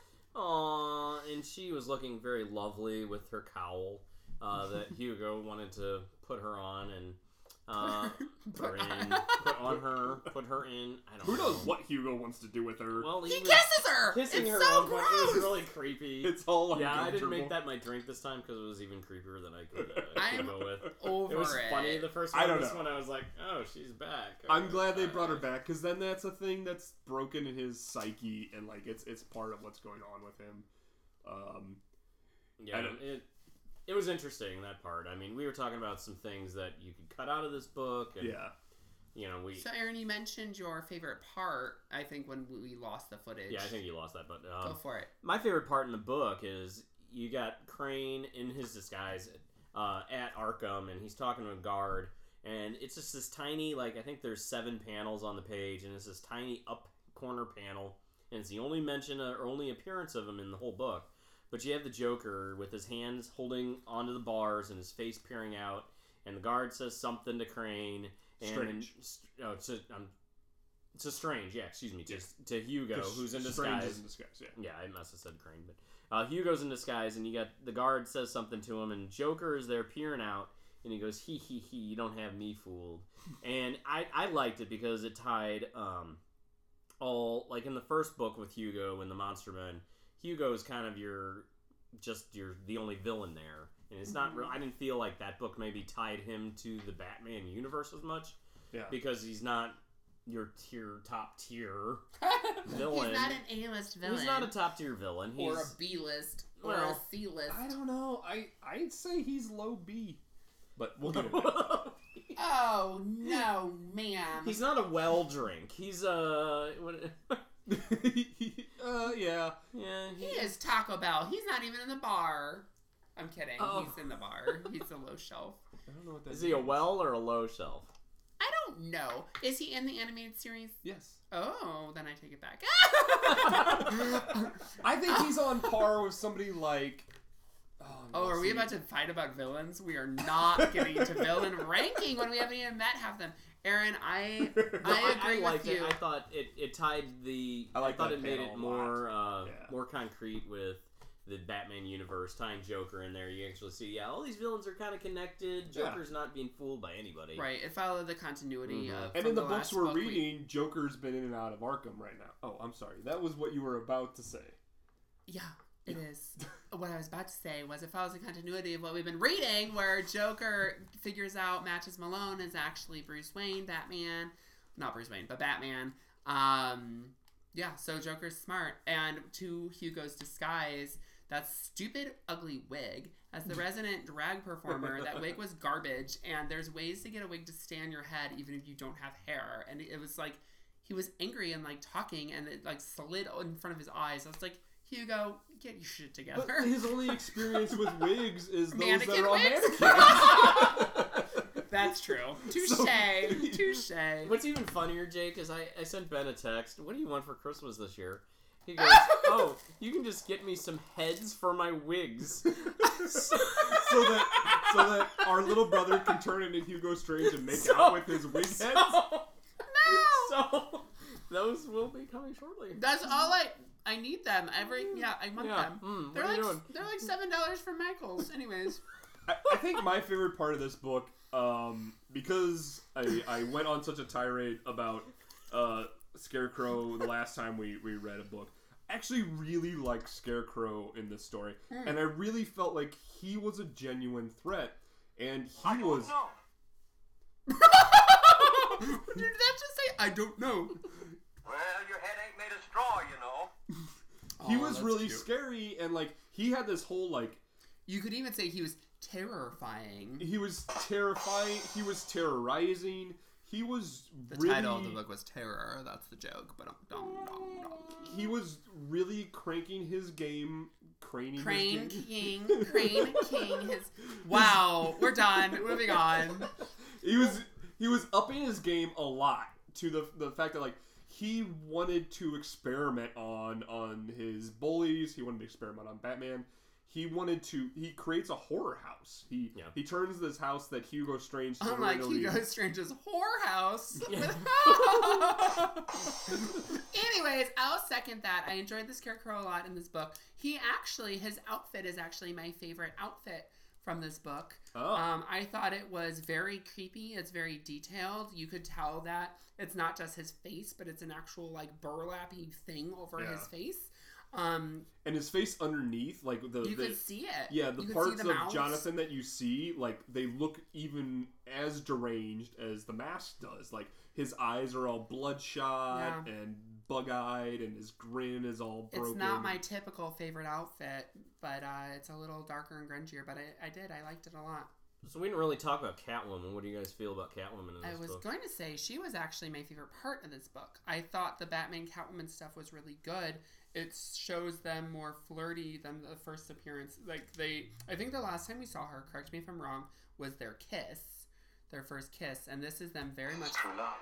Speaker 6: Aww, and she was looking very lovely with her cowl uh, that Hugo wanted to put her on and uh, put her in, put on her, put her in. I don't
Speaker 2: Who
Speaker 6: know.
Speaker 2: knows what Hugo wants to do with her?
Speaker 6: Well,
Speaker 3: He
Speaker 6: was
Speaker 3: kisses her!
Speaker 6: kissing
Speaker 3: It's
Speaker 6: her
Speaker 3: so
Speaker 6: at one point. It was
Speaker 3: gross!
Speaker 6: really creepy.
Speaker 2: It's all
Speaker 6: yeah, I didn't
Speaker 2: uncomfortable.
Speaker 6: make that my drink this time because it was even creepier than I could, uh,
Speaker 3: I'm
Speaker 6: could go with.
Speaker 3: over
Speaker 6: It was
Speaker 3: it.
Speaker 6: funny the first
Speaker 2: I
Speaker 6: one.
Speaker 2: don't
Speaker 6: This
Speaker 2: know.
Speaker 6: one I was like, oh, she's back.
Speaker 2: I'm
Speaker 6: Okay,
Speaker 2: glad they
Speaker 6: alright.
Speaker 2: brought her back, because then that's a thing that's broken in his psyche, and like it's it's part of what's going on with him. Um, I
Speaker 6: Yeah,
Speaker 2: don't-
Speaker 6: it it was interesting, that part. I mean, we were talking about some things that you could cut out of this book, and
Speaker 2: yeah,
Speaker 6: you know, we.
Speaker 3: So, Aaron, you mentioned your favorite part, I think, when we lost the footage.
Speaker 6: Yeah, I think you lost that, but um,
Speaker 3: Go for it.
Speaker 6: my favorite part in the book is you got Crane in his disguise uh, at Arkham, and he's talking to a guard, and it's just this tiny, like, I think there's seven panels on the page, and it's this tiny up corner panel, and it's the only mention uh, or only appearance of him in the whole book. But you have the Joker with his hands holding onto the bars and his face peering out, and the guard says something to Crane. And
Speaker 2: Strange.
Speaker 6: Oh, it's a, um, it's a Strange, yeah, excuse me, to, to Hugo,
Speaker 2: 'Cause
Speaker 6: who's in
Speaker 2: Strange
Speaker 6: disguise.
Speaker 2: is in disguise. Yeah,
Speaker 6: Yeah, I must have said Crane, but uh, Hugo's in disguise, and you got the guard says something to him, and Joker is there peering out, and he goes, "He he he, you don't have me fooled." And I I liked it because it tied um all like in the first book with Hugo and the Monster Men. Hugo's kind of your just your the only villain there, and it's not. Real, I didn't feel like that book maybe tied him to the Batman universe as much
Speaker 2: yeah.
Speaker 6: because he's not your tier top tier villain.
Speaker 3: He's not an A-list villain.
Speaker 6: He's not a top tier villain. He's,
Speaker 3: or a B-list. Or
Speaker 6: Well,
Speaker 3: a C-list.
Speaker 2: I don't know. I I'd say he's low B, but we'll get into that.
Speaker 3: Oh, no, ma'am.
Speaker 6: He's not a well drink. He's a what?
Speaker 2: uh, yeah.
Speaker 6: Yeah,
Speaker 3: He is Taco Bell. He's not even in the bar. I'm kidding.
Speaker 6: Oh.
Speaker 3: He's in the bar. He's a low shelf.
Speaker 2: I don't know what that
Speaker 6: Is he a
Speaker 2: means.
Speaker 6: well or a low shelf?
Speaker 3: I don't know. Is he in the animated series?
Speaker 2: Yes.
Speaker 3: Oh, then I take it back.
Speaker 2: I think he's on par with somebody like. Oh, no,
Speaker 3: Oh, are we
Speaker 2: see.
Speaker 3: about to fight about villains? We are not getting to villain ranking when we haven't even met half them. Aaron, I I agree
Speaker 6: liked
Speaker 3: with you.
Speaker 6: it. I thought it, it tied the.
Speaker 2: I like
Speaker 6: thought
Speaker 2: that
Speaker 6: it made
Speaker 2: panel
Speaker 6: it
Speaker 2: a
Speaker 6: more uh,
Speaker 2: Yeah.
Speaker 6: more concrete with the Batman universe, tying Joker in there, you actually see, yeah, all these villains are kind of connected. Joker's yeah. not being fooled by anybody.
Speaker 3: Right. It followed the continuity mm-hmm. of.
Speaker 2: And in the,
Speaker 3: the
Speaker 2: books we're
Speaker 3: book
Speaker 2: reading,
Speaker 3: we...
Speaker 2: Joker's been in and out of Arkham right now. Oh, I'm sorry. That was what you were about to say.
Speaker 3: Yeah, it yeah. is. What I was about to say was it follows the continuity of what we've been reading, where Joker figures out Matches Malone is actually Bruce Wayne, Batman. Not Bruce Wayne, but Batman. Um, yeah, so Joker's smart. And to Hugo's disguise, that stupid, ugly wig. As the resident drag performer, that wig was garbage. And there's ways to get a wig to stay on your head even if you don't have hair. And it was like, he was angry and like talking and it like slid in front of his eyes. I was like, Hugo, get your shit together.
Speaker 2: But his only experience with wigs is those
Speaker 3: Mannequin
Speaker 2: that are on mannequins.
Speaker 3: That's true. Touche. So, Touche.
Speaker 6: What's even funnier, Jake, is I, I sent Ben a text. What do you want for Christmas this year? He goes, oh, you can just get me some heads for my wigs.
Speaker 2: so, so that so that our little brother can turn into Hugo Strange and make so, out with his wig
Speaker 6: so,
Speaker 2: heads?
Speaker 3: No!
Speaker 6: So, those will be coming shortly.
Speaker 3: That's all I... I need them. Every... Yeah, I want
Speaker 6: yeah.
Speaker 3: them.
Speaker 6: Mm,
Speaker 3: they're,
Speaker 6: what
Speaker 3: like,
Speaker 6: are you doing?
Speaker 3: they're like seven dollars from Michael's. Anyways.
Speaker 2: I, I think my favorite part of this book, um, because I, I went on such a tirade about uh, Scarecrow the last time we, we read a book, I actually really like Scarecrow in this story. Mm. And I really felt like he was a genuine threat. And he
Speaker 5: I
Speaker 2: was...
Speaker 5: Don't know.
Speaker 3: Did that just say, I don't know?
Speaker 5: Well, your head ain't made of straw, you know.
Speaker 2: He
Speaker 3: oh,
Speaker 2: was really
Speaker 3: cute.
Speaker 2: scary, and like he had this whole like.
Speaker 3: You could even say he was terrifying.
Speaker 2: He was terrifying. He was terrorizing. He was.
Speaker 3: The
Speaker 2: really,
Speaker 3: title of the book was Terror. That's the joke. But dum, dum, dum.
Speaker 2: He was really cranking his game, craning
Speaker 3: Crane
Speaker 2: his
Speaker 3: King,
Speaker 2: game.
Speaker 3: Crane King. His wow. We're done. Moving on.
Speaker 2: He was he was upping his game a lot to the the fact that like. He wanted to experiment on on his bullies. He wanted to experiment on Batman. He wanted to. He creates a horror house. He
Speaker 6: yeah.
Speaker 2: he turns this house that Hugo Strange.
Speaker 3: Unlike Hugo Strange's horror house.
Speaker 6: Yeah.
Speaker 3: Anyways, I'll second that. I enjoyed the Scarecrow a lot in this book. He actually, his outfit is actually my favorite outfit from this book.
Speaker 2: Oh.
Speaker 3: Um, I thought it was very creepy. It's very detailed. You could tell that it's not just his face, but it's an actual like burlappy thing over yeah. his face. Um,
Speaker 2: and his face underneath, like the
Speaker 3: you
Speaker 2: the,
Speaker 3: could see it.
Speaker 2: Yeah, the
Speaker 3: you
Speaker 2: parts
Speaker 3: the
Speaker 2: of
Speaker 3: mouths.
Speaker 2: Jonathan that you see, like they look even as deranged as the mask does. Like his eyes are all bloodshot
Speaker 3: yeah.
Speaker 2: and bug-eyed, and his grin is all broken.
Speaker 3: It's not my typical favorite outfit, but uh, it's a little darker and grungier. But I, I did, I liked it a lot.
Speaker 6: So we didn't really talk about Catwoman. What do you guys feel about Catwoman in this
Speaker 3: I was
Speaker 6: book?
Speaker 3: going to say she was actually my favorite part of this book. I thought the Batman Catwoman stuff was really good. It shows them more flirty than the first appearance. Like they, I think the last time we saw her, correct me if I'm wrong, was their kiss, their first kiss, and this is them very much.
Speaker 7: True love.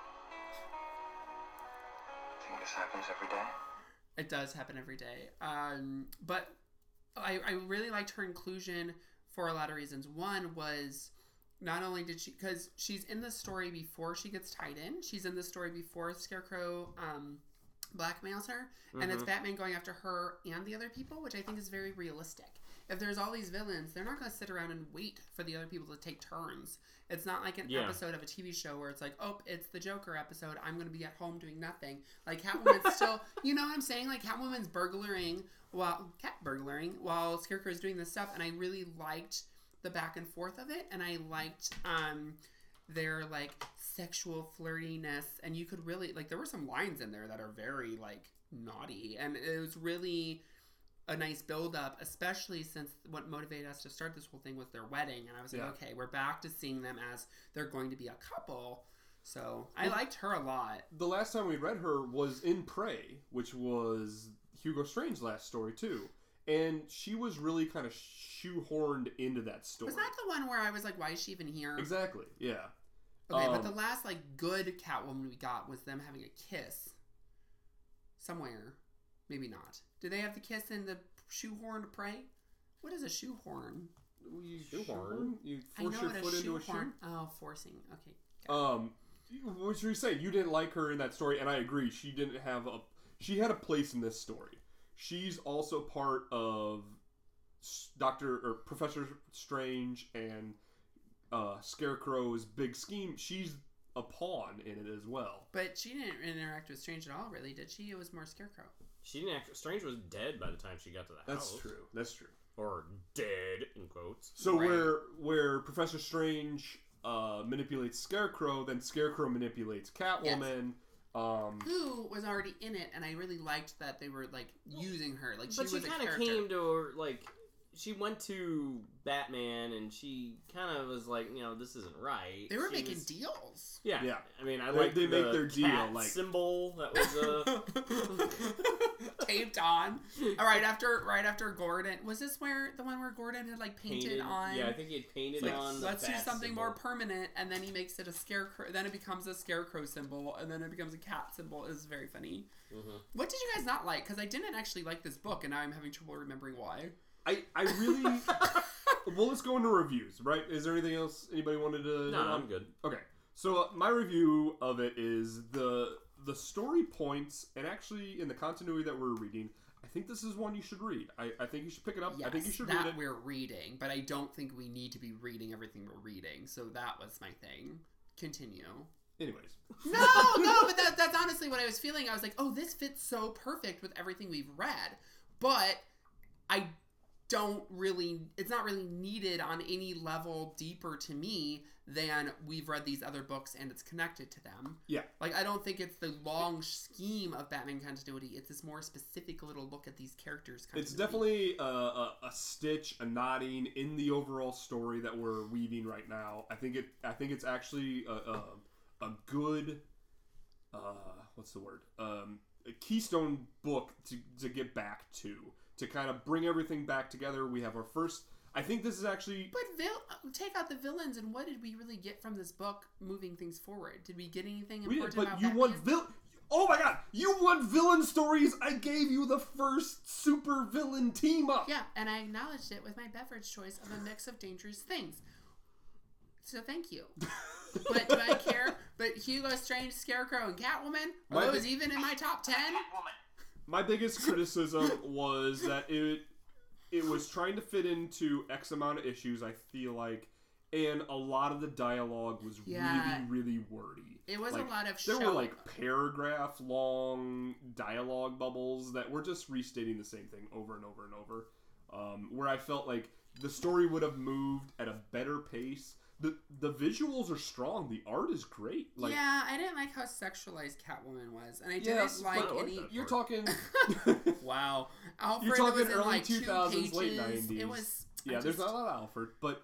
Speaker 7: I think this happens every day.
Speaker 3: It does happen every day. Um, but I, I really liked her inclusion for a lot of reasons. One was not only did she, because she's in the story before she gets tied in. She's in the story before Scarecrow um, blackmails her. Mm-hmm. And it's Batman going after her and the other people, which I think is very realistic. If there's all these villains, they're not going to sit around and wait for the other people to take turns. It's not like an yeah. episode of a T V show where it's like, oh, it's the Joker episode. I'm going to be at home doing nothing. Like Catwoman's still, you know what I'm saying? Like Catwoman's burglaring while, cat burglaring while Scarecrow's doing this stuff. And I really liked the back and forth of it. And I liked um, their like sexual flirtiness. And you could really, like there were some lines in there that are very like naughty. And it was really a nice build up, especially since what motivated us to start this whole thing was their wedding. And I was like, yeah. okay, we're back to seeing them as they're going to be a couple. So I liked her a lot.
Speaker 2: The last time we read her was in Prey, which was Hugo Strange's last story too. And she was really kind of shoehorned into that story.
Speaker 3: Was that the one where I was like, why is she even here?
Speaker 2: Exactly, yeah.
Speaker 3: Okay,
Speaker 2: um,
Speaker 3: but the last like good Catwoman we got was them having a kiss. Somewhere. Maybe not. Do they have the kiss in the shoehorned Prey? What is a shoehorn?
Speaker 2: You
Speaker 6: shoehorn?
Speaker 2: You
Speaker 3: I
Speaker 2: force
Speaker 3: know
Speaker 2: your
Speaker 3: what
Speaker 2: foot
Speaker 3: a
Speaker 2: into a
Speaker 3: shoehorn.
Speaker 2: shoe?
Speaker 3: Oh, forcing. Okay.
Speaker 2: Um, what you were saying, you didn't like her in that story, and I agree. She didn't have a. She had a place in this story. She's also part of Doctor or Professor Strange and uh, Scarecrow's big scheme, she's a pawn in it as well.
Speaker 3: But she didn't interact with Strange at all, really, did she? It was more Scarecrow.
Speaker 6: She didn't act. Strange was dead by the time she got to the
Speaker 2: That's
Speaker 6: house.
Speaker 2: true. That's true.
Speaker 6: Or dead in quotes.
Speaker 2: So
Speaker 3: Right.
Speaker 2: where where Professor Strange uh, manipulates Scarecrow, then Scarecrow manipulates Catwoman. Um,
Speaker 3: Who was already in it, and I really liked that they were like using her. Like she
Speaker 6: But
Speaker 3: was
Speaker 6: she
Speaker 3: a
Speaker 6: kind of
Speaker 3: character.
Speaker 6: came to her, like, she went to Batman and she kind of was like, you know, this isn't right.
Speaker 3: They were
Speaker 6: She
Speaker 3: making
Speaker 6: was-
Speaker 3: deals.
Speaker 6: Yeah.
Speaker 2: Yeah.
Speaker 6: I mean, I
Speaker 2: They-
Speaker 6: like
Speaker 2: they
Speaker 6: the
Speaker 2: make their deal,
Speaker 6: cat
Speaker 2: like-
Speaker 6: symbol that was uh,
Speaker 3: Taped on. All right after right after Gordon was this where the one where Gordon had like painted,
Speaker 6: painted
Speaker 3: on.
Speaker 6: Yeah, I think he had painted
Speaker 3: Like,
Speaker 6: on.
Speaker 3: let's
Speaker 6: the
Speaker 3: do
Speaker 6: bat
Speaker 3: something
Speaker 6: symbol.
Speaker 3: more permanent, and then he makes it a scarecrow. Then it becomes a scarecrow symbol, and then it becomes a cat symbol. It was very funny.
Speaker 6: Mm-hmm.
Speaker 3: What did you guys not like? Because I didn't actually like this book, and now I'm having trouble remembering why.
Speaker 2: I I really. Well, let's go into reviews, right? Is there anything else anybody wanted to?
Speaker 6: No, I'm good.
Speaker 2: Okay, so uh, my review of it is the the story points, and actually in the continuity that we're reading, I think this is one you should read. I, I think you should pick it up.
Speaker 3: Yes,
Speaker 2: I think you should
Speaker 3: that
Speaker 2: read it.
Speaker 3: we're reading, but I don't think we need to be reading everything we're reading. So that was my thing. Continue.
Speaker 2: Anyways,
Speaker 3: No, no, but that, that's honestly what I was feeling. I was like, oh, this fits so perfect with everything we've read. But I don't really, it's not really needed on any level deeper to me than we've read these other books and it's connected to them.
Speaker 2: yeah.
Speaker 3: Like, I don't think it's the long scheme of Batman continuity. It's this more specific little look at these characters.
Speaker 2: It's
Speaker 3: continuity.
Speaker 2: definitely a, a, a stitch, a nodding in the overall story that we're weaving right now. I think it. I think it's actually a a, a good. Uh, what's the word? Um, a keystone book to to get back to to kind of bring everything back together. We have our first. I think this is actually.
Speaker 3: But vil- take out the villains, and what did we really get from this book moving things forward? Did we get anything
Speaker 2: We,
Speaker 3: important
Speaker 2: but
Speaker 3: about
Speaker 2: you
Speaker 3: Batman?
Speaker 2: want vil. Oh my god! You want villain stories? I gave you the first super villain team up.
Speaker 3: Yeah, and I acknowledged it with my beverage choice of a mix of dangerous things. So thank you. But do I care? But Hugo Strange, Scarecrow, and Catwoman? Are
Speaker 2: My
Speaker 3: those
Speaker 2: bi-
Speaker 3: even in my top ten?
Speaker 5: Catwoman.
Speaker 2: My biggest criticism was that it it was trying to fit into X amount of issues, I feel like, and a lot of the dialogue was
Speaker 3: Yeah.
Speaker 2: really, really wordy.
Speaker 3: It was a
Speaker 2: Like,
Speaker 3: lot of
Speaker 2: There
Speaker 3: show.
Speaker 2: were like paragraph long dialogue bubbles that were just restating the same thing over and over and over. Um, where I felt like the story would have moved at a better pace. The the visuals are strong. The art is great. Like
Speaker 3: yeah, I didn't like how sexualized Catwoman was, and I didn't
Speaker 2: Yes,
Speaker 3: like
Speaker 2: but
Speaker 3: any.
Speaker 2: you're talking
Speaker 3: Wow, Alfred
Speaker 2: You're talking
Speaker 3: was in
Speaker 2: early
Speaker 3: like two
Speaker 2: two thousands, late
Speaker 3: pages.
Speaker 2: nineties.
Speaker 3: It was. I
Speaker 2: Yeah, there's
Speaker 3: just-
Speaker 2: not a lot of Alfred, but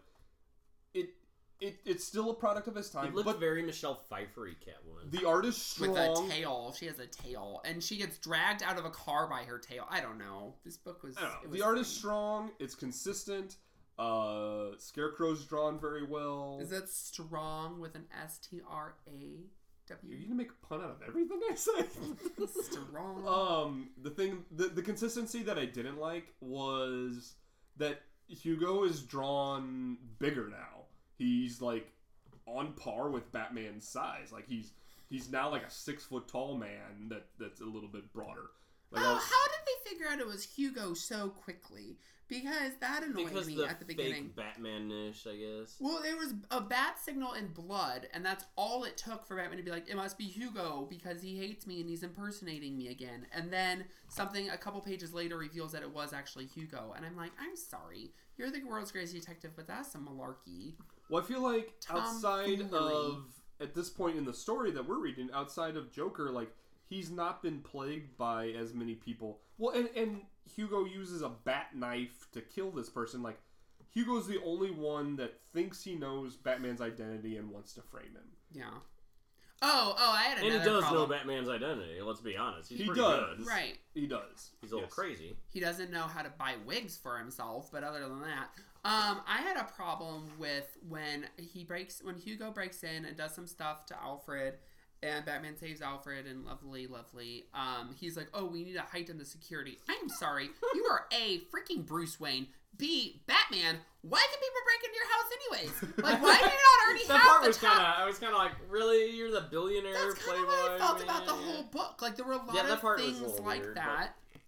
Speaker 2: it it it's still a product of its time.
Speaker 6: It looked
Speaker 2: but
Speaker 6: very Michelle Pfeiffer-y Catwoman.
Speaker 2: the art is strong.
Speaker 3: with a tail. She has a tail, and she gets dragged out of a car by her tail. I don't know. This book was.
Speaker 2: I don't know.
Speaker 3: it was
Speaker 2: The art is
Speaker 3: fine.
Speaker 2: strong. It's consistent. Uh, Scarecrow's drawn very well.
Speaker 3: Is that strong with an S T R A
Speaker 2: Are
Speaker 3: W?
Speaker 2: you gonna make a pun out of everything I say?
Speaker 3: Strong.
Speaker 2: um, the thing, the the consistency that I didn't like was that Hugo is drawn bigger now. He's like on par with Batman's size. Like he's he's now like a six foot tall man that that's a little bit broader. Like
Speaker 3: Oh,
Speaker 2: I'll-
Speaker 3: how did they figure out it was Hugo so quickly? Because that annoyed
Speaker 6: because
Speaker 3: me
Speaker 6: the
Speaker 3: at the
Speaker 6: fake
Speaker 3: beginning.
Speaker 6: Batman-ish, I guess.
Speaker 3: Well, there was a bat signal in blood, and that's all it took for Batman to be like, it must be Hugo because he hates me and he's impersonating me again. And then something a couple pages later reveals that it was actually Hugo. And I'm like, I'm sorry. You're the world's greatest detective, but that's some malarkey.
Speaker 2: Well, I feel like outside
Speaker 3: Tomfoolery.
Speaker 2: of at this point in the story that we're reading, outside of Joker, like he's not been plagued by as many people. Well, and and Hugo uses a bat knife to kill this person. Like Hugo's the only one that thinks he knows Batman's identity and wants to frame him.
Speaker 3: Yeah. Oh, oh, I had
Speaker 6: And
Speaker 3: another
Speaker 6: he does
Speaker 3: problem.
Speaker 6: know Batman's identity, let's be honest. He's
Speaker 2: He
Speaker 6: pretty
Speaker 2: does.
Speaker 6: good.
Speaker 3: Right.
Speaker 2: He does.
Speaker 6: He's a little
Speaker 2: Yes.
Speaker 6: crazy.
Speaker 3: He doesn't know how to buy wigs for himself, but other than that, um, I had a problem with when he breaks, when Hugo breaks in and does some stuff to Alfred, and Batman saves Alfred, and lovely, lovely. Um, he's like, "Oh, we need to heighten the security." I'm sorry, you are a freaking Bruce Wayne. B, Batman. Why can people break into your house anyways? Like, why do you not already
Speaker 6: That
Speaker 3: have
Speaker 6: part
Speaker 3: the
Speaker 6: was
Speaker 3: top?
Speaker 6: kind of, I was kind of like, really? You're the billionaire
Speaker 3: That's kind
Speaker 6: playboy?
Speaker 3: of what I felt about the
Speaker 6: man?
Speaker 3: whole book. Like, there were a lot
Speaker 6: Yeah, that
Speaker 3: of
Speaker 6: part was a
Speaker 3: things
Speaker 6: little
Speaker 3: like
Speaker 6: weird,
Speaker 3: that.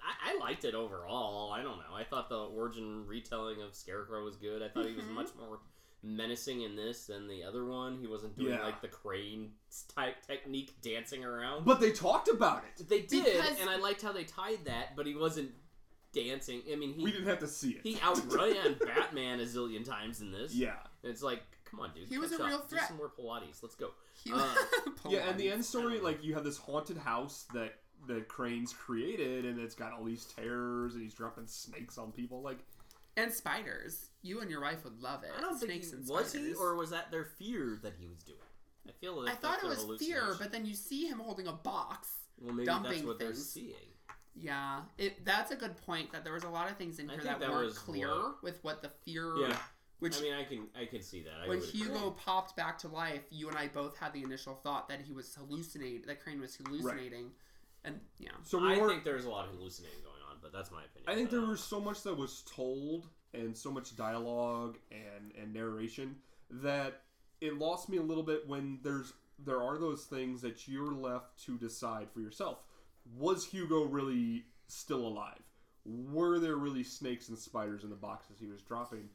Speaker 6: I, I liked it overall. I don't know. I thought the origin retelling of Scarecrow was good. I thought mm-hmm. he was much more menacing in this than the other one. He wasn't doing, yeah. like, the crane type technique dancing around.
Speaker 8: But they talked about it.
Speaker 6: They did, because... and I liked how they tied that, but he wasn't dancing. I mean, he...
Speaker 8: We didn't have to see it.
Speaker 6: He outran Batman a zillion times in this.
Speaker 8: Yeah.
Speaker 6: It's like, come on, dude.
Speaker 3: He was a real
Speaker 6: up.
Speaker 3: threat.
Speaker 6: Do some more Pilates. Let's go.
Speaker 3: Uh,
Speaker 8: yeah, and the end story, like, you have this haunted house that, that Crane's created, and it's got all these terrors, and he's dropping snakes on people, like...
Speaker 3: And spiders. You and your wife would love it.
Speaker 6: I don't
Speaker 3: Snakes
Speaker 6: think
Speaker 3: and
Speaker 6: he, was
Speaker 3: spiders.
Speaker 6: he, or was that their fear that he was doing? I feel like
Speaker 3: I thought it
Speaker 6: that's
Speaker 3: was fear, but then you see him holding a box,
Speaker 6: well, maybe
Speaker 3: dumping
Speaker 6: that's what
Speaker 3: things.
Speaker 6: they're seeing.
Speaker 3: Yeah, it. That's a good point. That there was a lot of things in
Speaker 6: I
Speaker 3: here
Speaker 6: think
Speaker 3: that,
Speaker 6: that
Speaker 3: weren't
Speaker 6: was
Speaker 3: clear
Speaker 6: what-
Speaker 3: with what the fear.
Speaker 6: Yeah.
Speaker 3: Which
Speaker 6: I mean, I can I can see that. I
Speaker 3: when
Speaker 6: would
Speaker 3: Hugo
Speaker 6: agree.
Speaker 3: popped back to life, you and I both had the initial thought that he was hallucinating. That Crane was hallucinating, right. and yeah.
Speaker 6: So we I think there's a lot of hallucinating going on, but that's my opinion.
Speaker 8: I think
Speaker 6: but,
Speaker 8: there
Speaker 6: um,
Speaker 8: was so much that was told and so much dialogue and, and narration that it lost me a little bit when there's there are those things that you're left to decide for yourself. Was Hugo really still alive? Were there really snakes and spiders in the boxes he was dropping?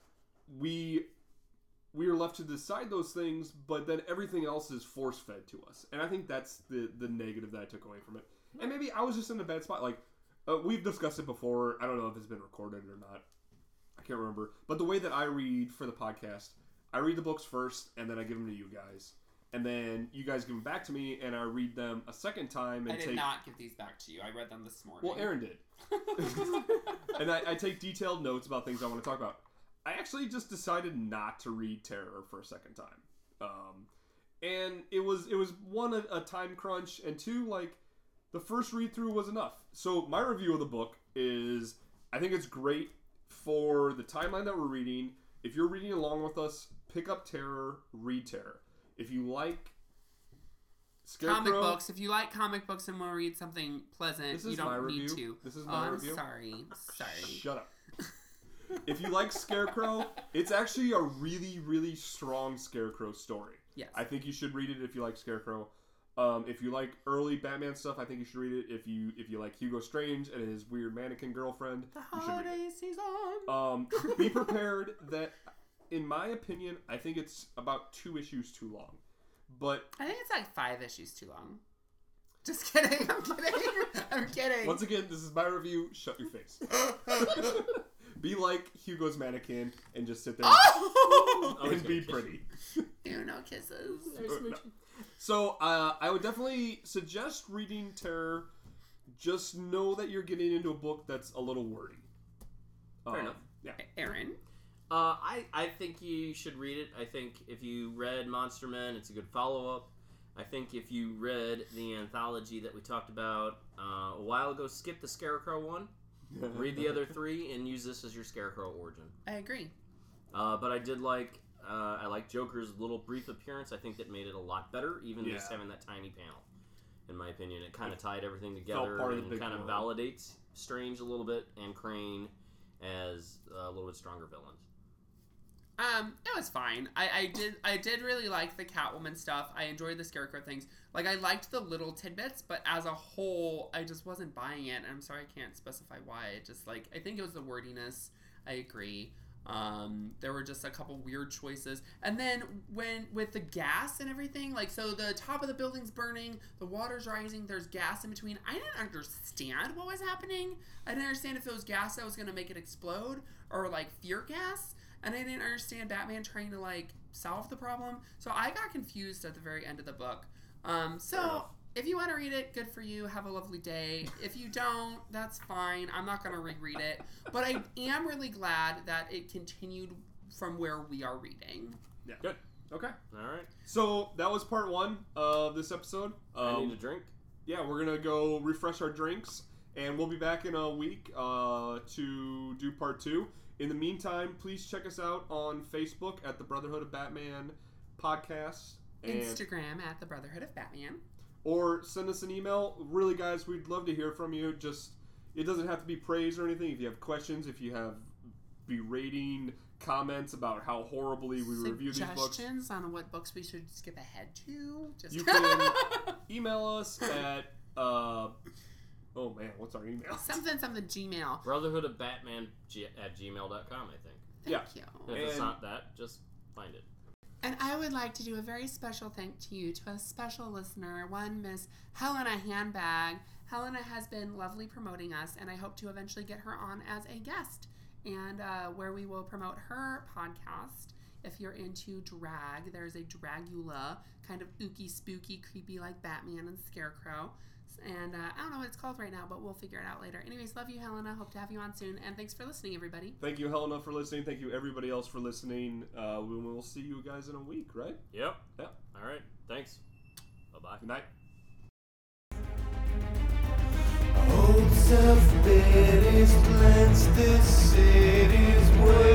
Speaker 8: We we are left to decide those things, but then everything else is force fed to us, and I think that's the the negative that I took away from it. And maybe I was just in a bad spot. Like uh, we've discussed it before. I don't know if it's been recorded or not. I can't remember. But the way that I read for the podcast, I read the books first, and then I give them to you guys, and then you guys give them back to me, and I read them a second time. And
Speaker 3: I did
Speaker 8: take...
Speaker 3: not give these back to you. I read them this morning.
Speaker 8: Well, Aaron did. And I, I take detailed notes about things I want to talk about. I actually just decided not to read Terror for a second time, um, and it was it was one a, a time crunch, and two, like the first read through was enough. So my review of the book is I think it's great for the timeline that we're reading. If you're reading along with us, pick up Terror, read Terror. If you like Scarecrow,
Speaker 3: comic books, if you like comic books and want to read something pleasant,
Speaker 8: this is
Speaker 3: you don't
Speaker 8: my
Speaker 3: need
Speaker 8: review.
Speaker 3: to.
Speaker 8: This is
Speaker 3: oh,
Speaker 8: my
Speaker 3: I'm
Speaker 8: review.
Speaker 3: sorry. Sorry.
Speaker 8: Shut up. If you like Scarecrow, it's actually a really, really strong Scarecrow story.
Speaker 3: Yes.
Speaker 8: I think you should read it if you like Scarecrow. Um, if you like early Batman stuff, I think you should read it. If you if you like Hugo Strange and his weird mannequin girlfriend,
Speaker 3: the
Speaker 8: you should read
Speaker 3: holiday
Speaker 8: it.
Speaker 3: season.
Speaker 8: Um, be prepared that, in my opinion, I think it's about two issues too long. But
Speaker 3: I think it's like five issues too long. Just kidding. I'm kidding. I'm kidding.
Speaker 8: Once again, this is my review. Shut your face. Be like Hugo's mannequin and just sit there
Speaker 3: oh!
Speaker 8: and be pretty.
Speaker 3: Ew, no kisses.
Speaker 8: No. So uh, I would definitely suggest reading Terror. Just know that you're getting into a book that's a little wordy.
Speaker 6: Fair
Speaker 8: um,
Speaker 6: enough.
Speaker 8: Yeah.
Speaker 3: Aaron?
Speaker 6: Uh, I, I think you should read it. I think if you read Monster Men, it's a good follow-up. I think if you read the anthology that we talked about uh, a while ago, skip the Scarecrow one, read the other three, and use this as your Scarecrow origin.
Speaker 3: I agree.
Speaker 6: Uh, but I did like, uh, I like Joker's little brief appearance. I think that made it a lot better, even
Speaker 8: yeah.
Speaker 6: just having that tiny panel. In my opinion, it kind of tied everything together
Speaker 8: part of
Speaker 6: and
Speaker 8: the
Speaker 6: kind of
Speaker 8: world.
Speaker 6: validates Strange a little bit and Crane as a little bit stronger villains.
Speaker 3: Um, it was fine. I, I did I did really like the Catwoman stuff. I enjoyed the Scarecrow things. Like, I liked the little tidbits, but as a whole, I just wasn't buying it. I'm sorry I can't specify why. It just, like, I think it was the wordiness. I agree. Um, there were just a couple weird choices. And then when, with the gas and everything, like, so the top of the building's burning, the water's rising, there's gas in between. I didn't understand what was happening. I didn't understand if it was gas that was going to make it explode or, like, fear gas. And I didn't understand Batman trying to, like, solve the problem. So I got confused at the very end of the book. Um, so if you want to read it, good for you. Have a lovely day. If you don't, that's fine. I'm not going to reread it. But I am really glad that it continued from where we are reading.
Speaker 8: Yeah.
Speaker 6: Good.
Speaker 8: Okay.
Speaker 6: All right.
Speaker 8: So that was part one of this episode. Um,
Speaker 6: I need a drink.
Speaker 8: Yeah, we're going to go refresh our drinks. And we'll be back in a week uh, to do part two. In the meantime, please check us out on Facebook at the Brotherhood of Batman podcast. And,
Speaker 3: Instagram at the Brotherhood of Batman.
Speaker 8: Or send us an email. Really, guys, we'd love to hear from you. Just, it doesn't have to be praise or anything. If you have questions, if you have berating comments about how horribly we review these books.
Speaker 3: Suggestions on what books we should skip ahead to. Just
Speaker 8: You can email us at... Uh, Oh man, what's our email?
Speaker 3: Something, something Gmail.
Speaker 6: Brotherhood of Batman G- at gmail dot com, I think.
Speaker 3: Thank
Speaker 8: Yeah.
Speaker 3: you.
Speaker 6: And if it's
Speaker 8: And-
Speaker 6: not that, just find it.
Speaker 3: And I would like to do a very special thank to you to a special listener, one Miss Helena Handbag. Helena has been lovely promoting us, and I hope to eventually get her on as a guest, and uh, where we will promote her podcast. If you're into drag, there's a Dragula, kind of ooky, spooky, creepy like Batman and Scarecrow. And uh, I don't know what it's called right now, but we'll figure it out later. Anyways, love you, Helena. Hope to have you on soon. And thanks for listening, everybody.
Speaker 8: Thank you, Helena, for listening. Thank you, everybody else, for listening. Uh, we will see you guys in a week, right?
Speaker 6: Yep.
Speaker 8: Yeah.
Speaker 6: All right. Thanks. Bye-bye.
Speaker 8: Good night.
Speaker 9: Hopes of bitterness cleanse the city's way.